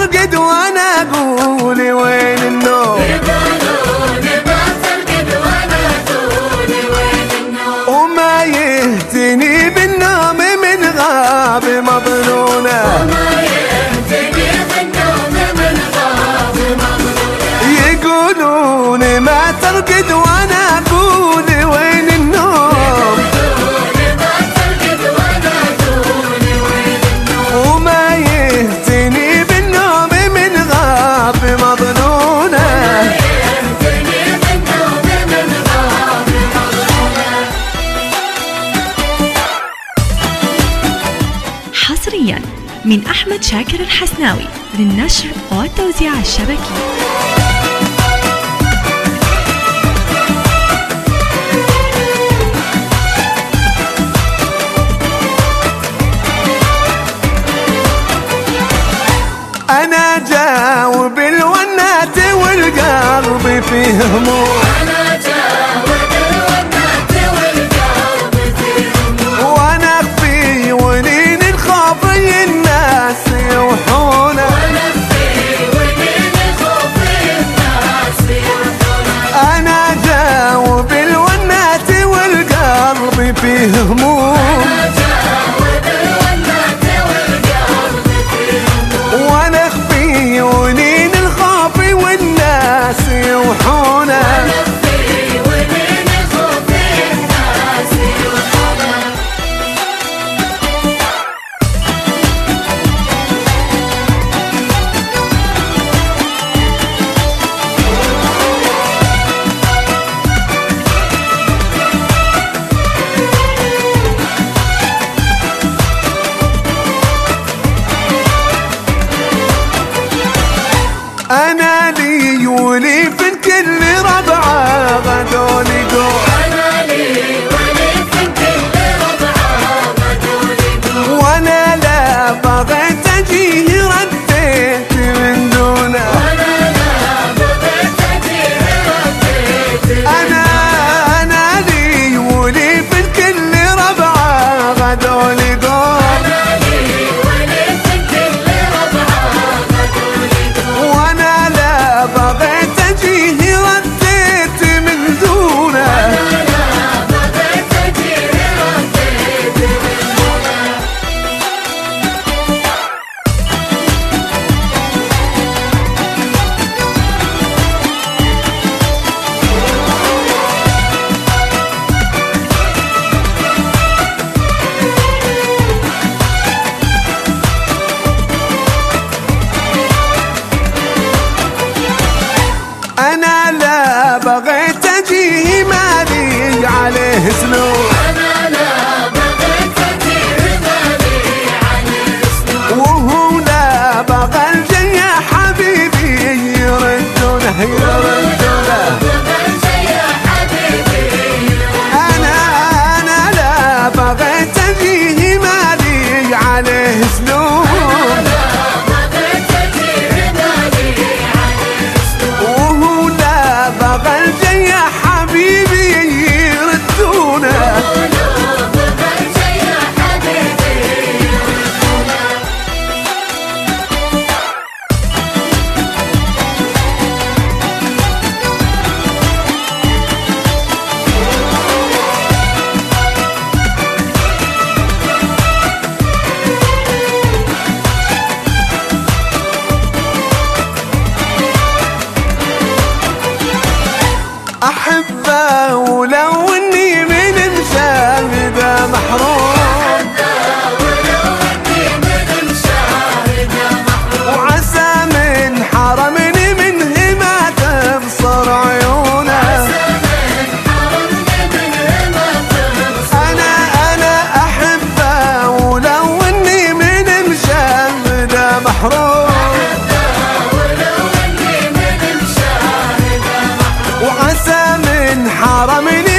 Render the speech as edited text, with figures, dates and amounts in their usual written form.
ترقد وانا اقول وين النوم، وما يهتني بالنوم من غاب مظنونه، يقولون ما ترقد وانا اقول وين النوم، وما يهتني بالنوم من غاب مظنونه. حصريا من أحمد شاكر الحسناوي للنشر والتوزيع الشبكي. أنا جاوب الونات والقلب فيه هموم، وأنا أخفي ونين الخوف الناس يوحونه، أنا جاوب الونات والقلب فيه هموم، وانا اخفي ونين الخوف والناس يوحونه. أنا لي ولي في كل ربعة غدول يقول، أنا لي ولي في كل ربعة غدول يقول، وأنا لا بغيت أجيه رديت من دونه، وأنا لا بغيت أجيه رديت، أنا لي ولي في كل ربعة غدول يقول، أنا لي ولي في كل ربعة غدول يقول، وأنا لا بغيت أجيه رديت من دونه، وأنا لا بغيت أجيه رديت من دونه. أنا لا بغيت أجيه مالي عليه سنون، أنا لا بغيت أجيه مالي عليه سنون، وهو لا بغى الجي يا حبيبي يردونه يردونه، بغيت يا حبيبي، أنا لا بغيت أجيه مالي عليه سنون، بغيت أجيه مالي عليه سنون، وهو لا بغى الجي يا حبيبي يردونه. بغيت يا حبيبي يردونه. أحبه ولو إني من مشاهدة محروم، ولو إني من مشاهدة محروم، وعسى من حرمني منه ما تبصر عيونه، من حرمني منه ما تبصر، أنا أحبه ولو إني من مشاهدة محروم، ولو إني من مشاهدة محروم، وعسى من حرمني